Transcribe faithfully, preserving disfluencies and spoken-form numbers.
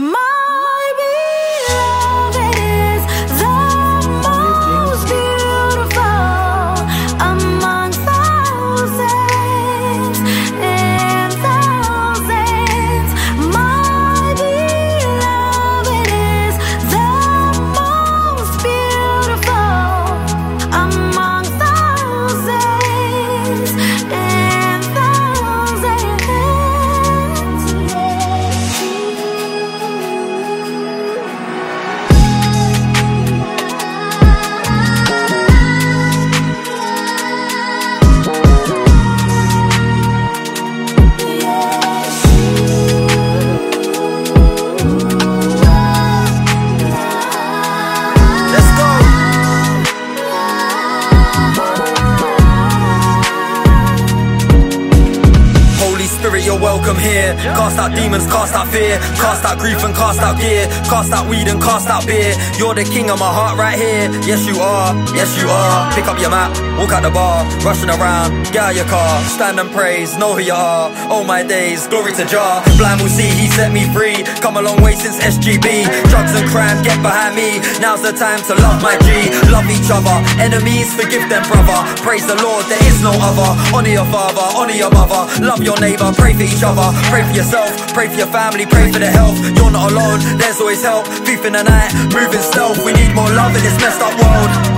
My beloved is the most beautiful among thousands and thousands. My beloved is the most beautiful among thousands and thousands. Spirit, you're welcome here. Cast out demons, cast out fear, cast out grief and cast out gear, cast out weed and cast out beer. You're the king of my heart right here. Yes you are, yes you are. Pick up your map, walk out the bar, rushing around, get out your car, stand and praise, know who you are. All my days, glory to Jah. Blind will see, he set me free. Come a long way since S G B. Drugs and crime, get behind me. Now's the time to love my G. Love each other, enemies, forgive them brother. Praise the Lord, there is no other. Honor your father, honor your mother. Love your neighbor, pray for each other, pray for yourself, pray for your family, pray for the health. You're not alone, there's always help. Thief in the night, moving stealth. We need more love in this messed up world.